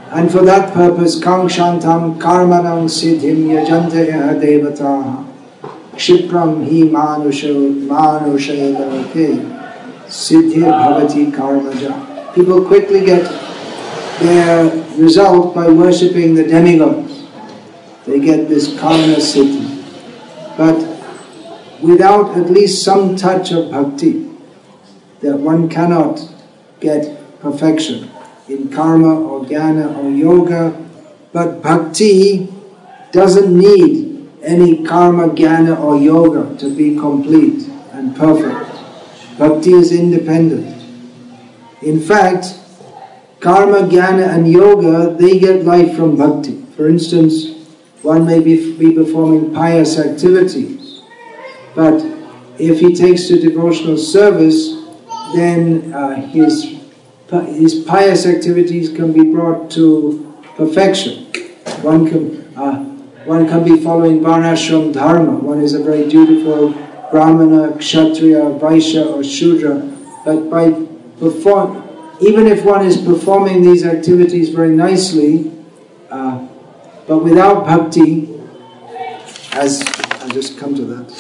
And for that purpose, Kangshantam Karmanam Siddhim Yajanteya Devataha Kshipram Hi Manushayalake Siddhir Bhavati Karmaja. People quickly get their result by worshipping the demigods. They get this karma siddhi. But without at least some touch of bhakti, that one cannot get perfection in karma or jnana or yoga. But bhakti doesn't need any karma, jnana or yoga to be complete and perfect. Bhakti is independent. In fact, karma, jnana and yoga, they get life from bhakti. For instance, one may be performing pious activities, but if he takes to devotional service, then his pious activities can be brought to perfection. One can be following Varnashram Dharma. One is a very dutiful Brahmana, Kshatriya, Vaishya or Shudra. But even if one is performing these activities very nicely, but without bhakti, as I'll just come to that,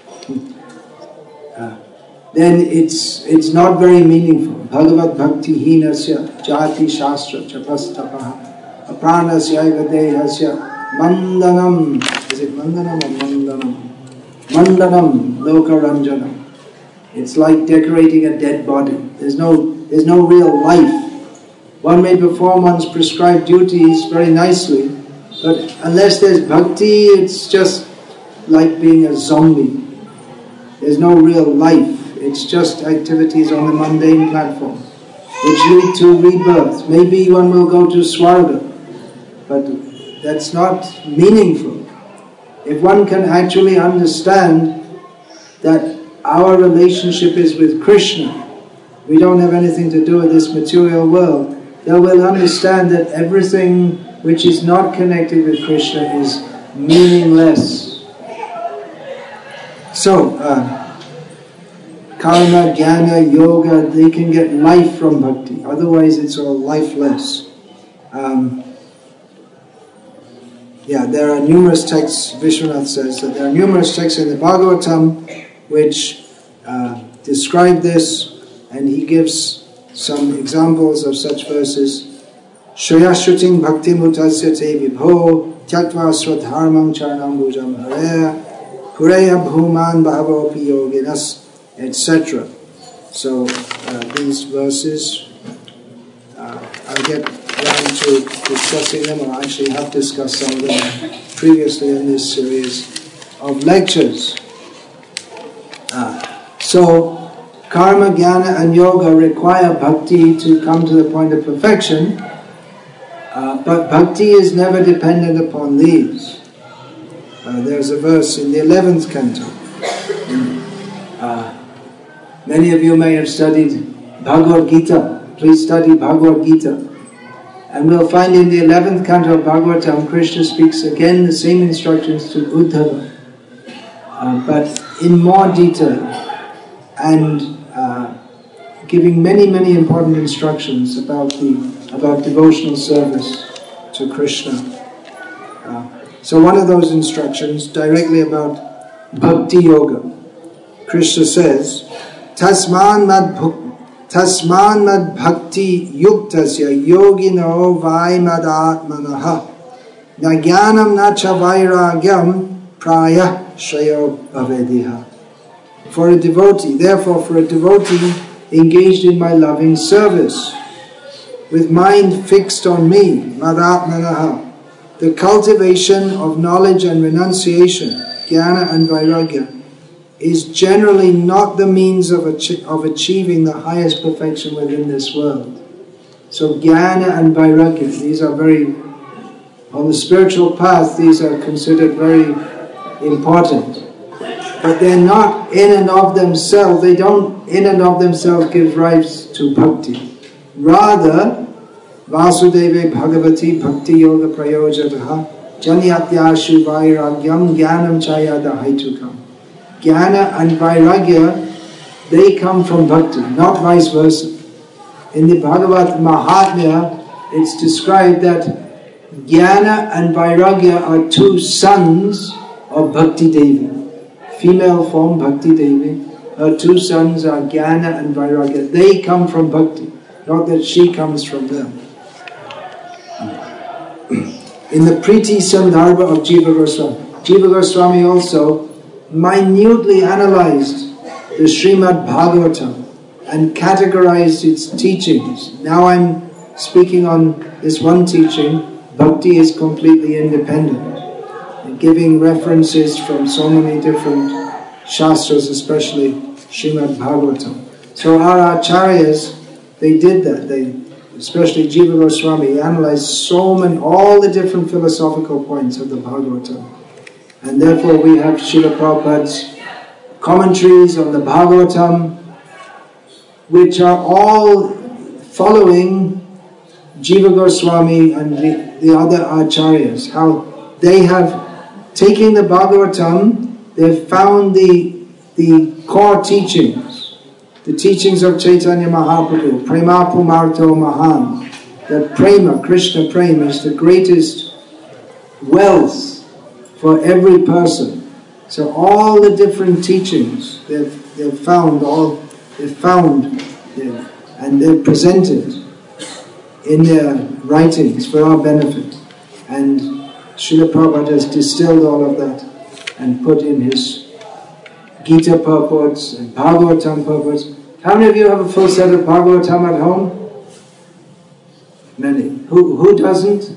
then it's not very meaningful. Bhagavad bhakti hinasya jati shastra chapastapaha apranasya dehasya mandanam. Is it mandanam or mandanam? Mandanam lokaranjanam. It's like decorating a dead body. There's no real life. One may perform one's prescribed duties very nicely, but unless there's bhakti, it's just like being a zombie. There's no real life. It's just activities on the mundane platform, which lead to rebirth. Maybe one will go to Swarga, but that's not meaningful. If one can actually understand that our relationship is with Krishna, we don't have anything to do with this material world, they will understand that everything which is not connected with Krishna is meaningless. So, karma, jnana, yoga, they can get life from bhakti. Otherwise it's all lifeless. There are numerous texts, Vishwanath says that there are numerous texts in the Bhagavatam which describe this, and he gives some examples of such verses. Shayashruting bhakti mutasya te vibho tyaktva swadharmam charnam bhujam hare kureya bhuman bhavopi yoginas, etc. So these verses, I'll get around to discussing them, or actually have discussed some of them previously in this series of lectures. So karma, jnana and yoga require bhakti to come to the point of perfection, but bhakti is never dependent upon these. There's a verse in the 11th canto. Many of you may have studied Bhagavad Gita. Please study Bhagavad Gita. And we'll find in the 11th canto of Bhagavatam, Krishna speaks again the same instructions to Uddhava, but in more detail, and giving many important instructions about devotional service to Krishna. So one of those instructions, directly about Bhakti Yoga, Krishna says, Tasman mad bhakti yuktasya yogino vaimadatmanaha na jnanam na cha vairagyam praya shayo bhavediha. For a devotee engaged in my loving service, with mind fixed on me, madatmanaha, the cultivation of knowledge and renunciation, jnana and vairagya, is generally not the means of achieving the highest perfection within this world. So jnana and vairagya, these are on the spiritual path, these are considered very important. But they're not in and of themselves, they don't in and of themselves give rise to bhakti. Rather, Vasudeve Bhagavati Bhakti Yoga Prayojataha Janyatyashu Vairagyam Jnanam Chayada Haitukam. Jnana and Vairagya, they come from bhakti, not vice versa. In the Bhagavad Mahatmya, it's described that Jnana and Vairagya are two sons of Bhakti Devi. Female form Bhakti Devi. Her two sons are Jnana and Vairagya. They come from Bhakti, not that she comes from them. In the Priti Sandarbha of Jiva Goswami also minutely analyzed the Srimad Bhagavatam and categorized its teachings. Now I'm speaking on this one teaching, Bhakti is completely independent, and giving references from so many different shastras, especially Srimad Bhagavatam. So our acharyas, they did that. Especially Jiva Goswami, analyzed all the different philosophical points of the Bhagavatam. And therefore we have Srila Prabhupada's commentaries on the Bhagavatam, which are all following Jiva Goswami and the other acharyas, how they have taken the Bhagavatam, they've found the core teachings, the teachings of Chaitanya Mahaprabhu, Prema Pumarto Mahan, that Prema, Krishna Prema, is the greatest wealth for every person. So all the different teachings they've found and they're presented in their writings for our benefit. And Srila Prabhupada has distilled all of that and put in his Gita purports and Bhagavatam purports. How many of you have a full set of Bhagavatam at home? Many. Who doesn't?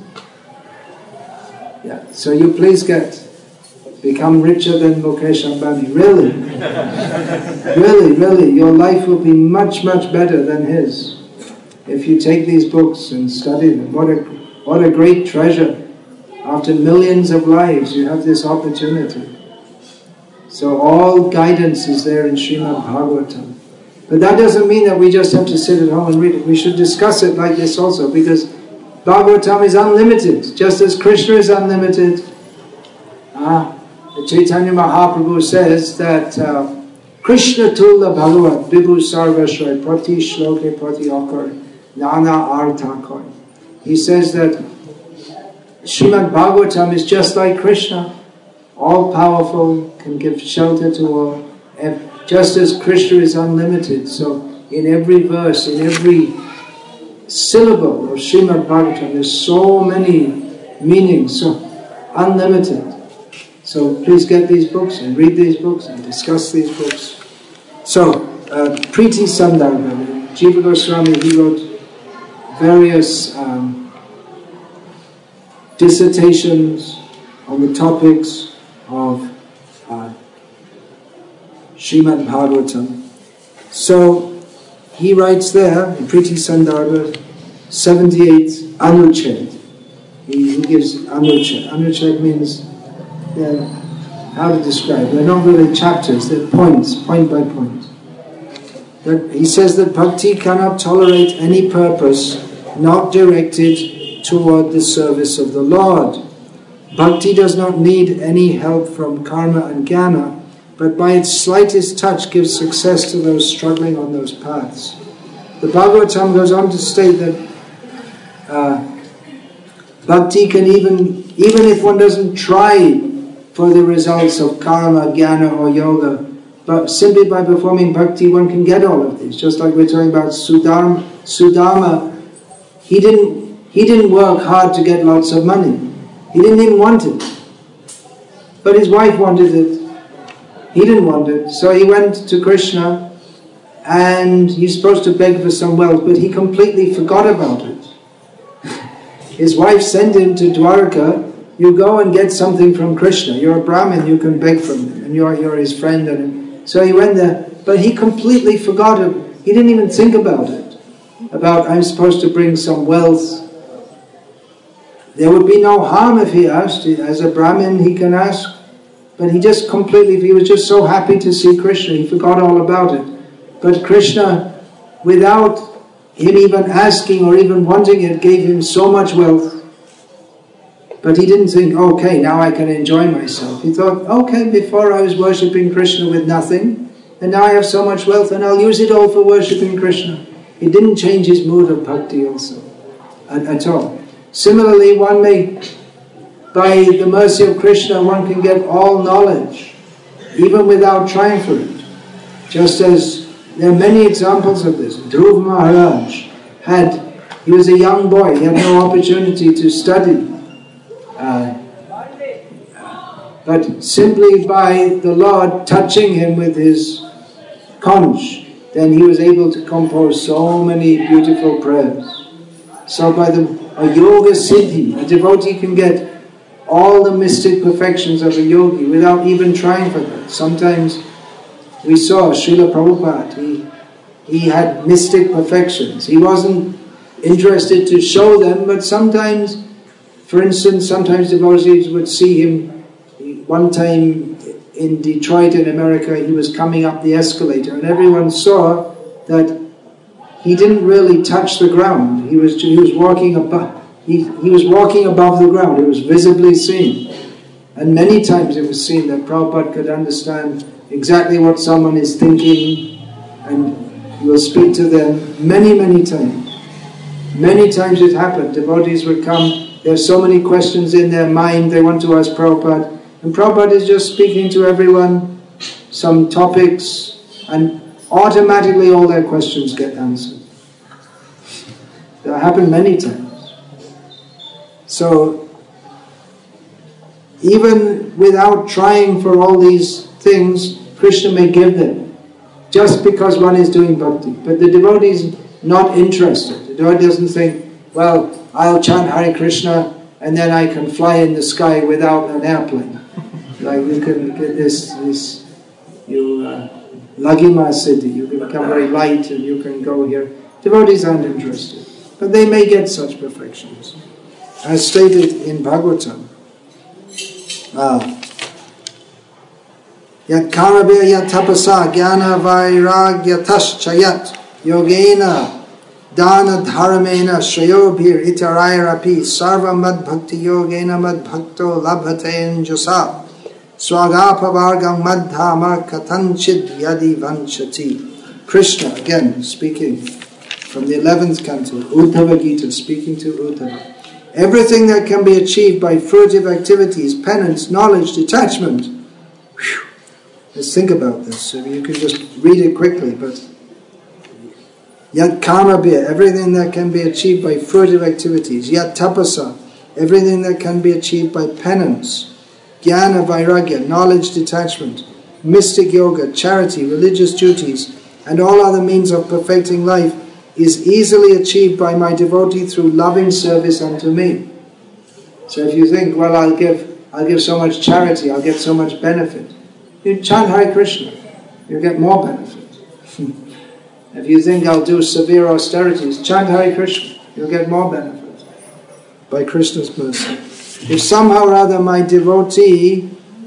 Yeah. So you please become richer than Mukesh Ambani. Really? Really, your life will be much, much better than his if you take these books and study them. What a great treasure. After millions of lives, you have this opportunity. So all guidance is there in Srimad Bhagavatam. But that doesn't mean that we just have to sit at home and read it. We should discuss it like this also, because Bhagavatam is unlimited, just as Krishna is unlimited. Chaitanya Mahaprabhu says that Krishna Tulla Bhagavat Vibhu Sarvashray Prati Shloke Prati Akar Nana Arthakar. He says that Srimad Bhagavatam is just like Krishna, all powerful, can give shelter to all, just as Krishna is unlimited. So in every verse, in every syllable of Srimad Bhagavatam, there's so many meanings, so unlimited. So please get these books and read these books and discuss these books. So, Priti Sandarbha, Jiva Goswami, he wrote various dissertations on the topics of Srimad Bhagavatam. So, he writes there, in Priti Sandarbha, 78 Anuched. He gives Anuched. Anuched means, how to describe? They're not really chapters, they're points, point by point. But he says that bhakti cannot tolerate any purpose not directed toward the service of the Lord. Bhakti does not need any help from karma and jnana, but by its slightest touch gives success to those struggling on those paths. The Bhagavatam goes on to state that bhakti can even if one doesn't try for the results of karma, jnana or yoga, but simply by performing bhakti one can get all of these. Just like we're talking about Sudama, he didn't work hard to get lots of money. He didn't even want it. But his wife wanted it. He didn't want it. So he went to Krishna and he's supposed to beg for some wealth, but he completely forgot about it. His wife sent him to Dwarka. You go and get something from Krishna. You're a Brahmin, you can beg from him, and you're his friend. And so he went there, but he completely forgot it. He didn't even think about it. About, I'm supposed to bring some wealth. There would be no harm if he asked. As a Brahmin, he can ask. But he was just so happy to see Krishna, he forgot all about it. But Krishna, without him even asking or even wanting it, gave him so much wealth. But he didn't think, okay, now I can enjoy myself. He thought, okay, before I was worshipping Krishna with nothing, and now I have so much wealth, and I'll use it all for worshipping Krishna. It didn't change his mood of bhakti also. at all. Similarly, one may, by the mercy of Krishna, one can get all knowledge, even without trying for it. Just as there are many examples of this. Dhruv Maharaj he was a young boy, he had no opportunity to study. But simply by the Lord touching him with his conch, then he was able to compose so many beautiful prayers. So by a yoga siddhi, a devotee can get all the mystic perfections of a yogi without even trying for that. Sometimes we saw Srila Prabhupada, he had mystic perfections. He wasn't interested to show them, but sometimes, for instance, sometimes devotees would see him. One time in Detroit in America, he was coming up the escalator and everyone saw that he didn't really touch the ground. He was walking above. He was walking above the ground. It was visibly seen. And many times it was seen that Prabhupada could understand exactly what someone is thinking, and he will speak to them many, many times. Many times it happened. Devotees would come, there are so many questions in their mind, they want to ask Prabhupada, and Prabhupada is just speaking to everyone, some topics, and automatically all their questions get answered. That happened many times. So, even without trying for all these things, Krishna may give them, just because one is doing bhakti. But the devotee is not interested. The devotee doesn't think, well, I'll chant Hare Krishna and then I can fly in the sky without an airplane. Like you can get Laghima Siddhi, you can become very light and you can go here. Devotees aren't interested. But they may get such perfections. As stated in Bhagavatam, Yat karabhya yat tapasa jnana vairagya taschayat yogena dana dharamena shrayobhir itarairapi sarva mad bhakti yogena mad bhakto labhate njasa swagapavargam madhama katanchid yadi vanchati. Krishna, again speaking from the 11th canto, Uddhava Gita, speaking to Uddhava. Everything that can be achieved by fruitive activities, penance, knowledge, detachment. Whew. Let's think about this. So you can just read it quickly, but Yat karmabhya, everything that can be achieved by fruitive activities. Yat tapasa, everything that can be achieved by penance. Jnana vairagya, knowledge, detachment. Mystic yoga, charity, religious duties, and all other means of perfecting life is easily achieved by my devotee through loving service unto me. So if you think, well, I'll give so much charity, I'll get so much benefit. You chant Hare Krishna, you'll get more benefit. If you think I'll do severe austerities, chant Hare Krishna, you'll get more benefit. By Krishna's mercy. If somehow or other my devotee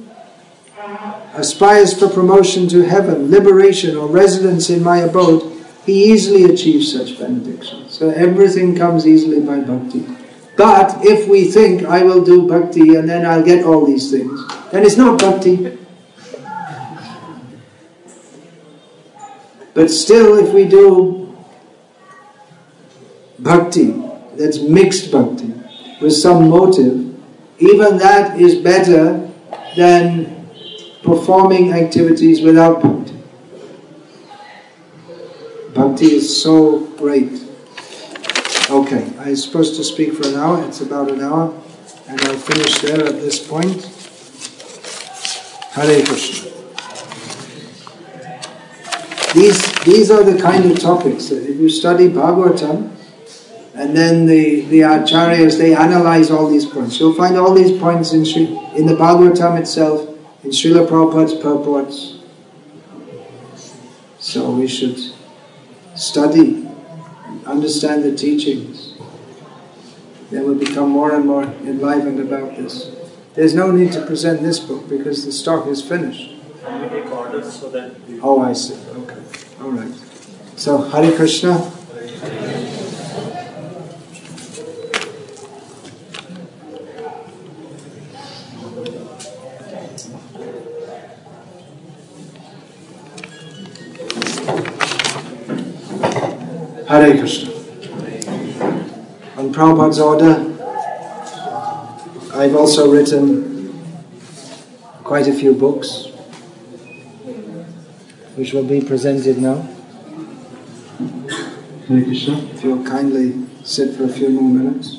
aspires for promotion to heaven, liberation, or residence in my abode, he easily achieves such benediction. So everything comes easily by bhakti. But if we think, I will do bhakti and then I'll get all these things, then it's not bhakti. But still, if we do bhakti, that's mixed bhakti, with some motive, even that is better than performing activities without bhakti. Bhakti is so great. Okay, I'm supposed to speak for an hour. It's about an hour. And I'll finish there at this point. Hare Krishna. These are the kind of topics that if you study Bhagavatam, and then the Acharyas, they analyze all these points. You'll find all these points in the Bhagavatam itself, in Srila Prabhupada's purports. So we should study, understand the teachings. Then we'll become more and more enlivened about this. There's no need to present this book because the stock is finished. Can we take orders so that... Oh, I see. Okay. All right. So, Hare Krishna. Hare Krishna. Prabhupada's order, I've also written quite a few books, which will be presented now. Hare Krishna. If you'll kindly sit for a few more minutes.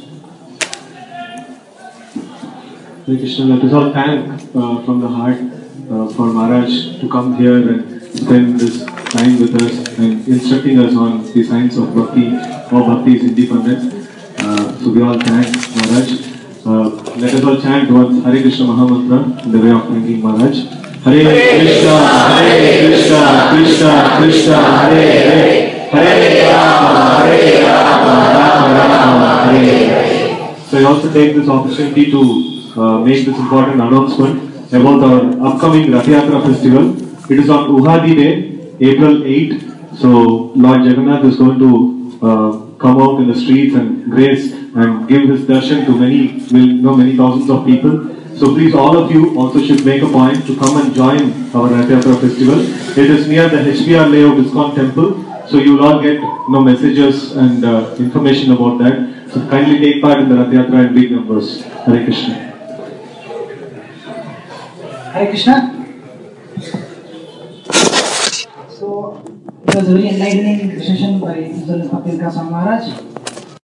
Hare Krishna. Let us all thank from the heart for Maharaj to come here and spend this time with us and instructing us on the science of bhakti or bhakti's independence. So we all thank Maharaj. Let us all chant once Hare Krishna Mahamantra in the way of thanking Maharaj. Hare Krishna, Krishna Krishna, Hare Hare, Hare Rama, Rama, Hare Hare. So I also take this opportunity to make this important announcement about our upcoming Rath Yatra festival. It is on Uhadi Day, April 8. So Lord Jagannath is going to come out in the streets and grace and give his darshan to many thousands of people. So please, all of you also should make a point to come and join our Rath Yatra festival. It is near the HBR layout ISKCON temple. So you will all get messages and information about that. So kindly take part in the Rath Yatra in big numbers. Hare Krishna. Hare Krishna. So it was a very enlightening session by Mr. Kapil Kasam Maharaj.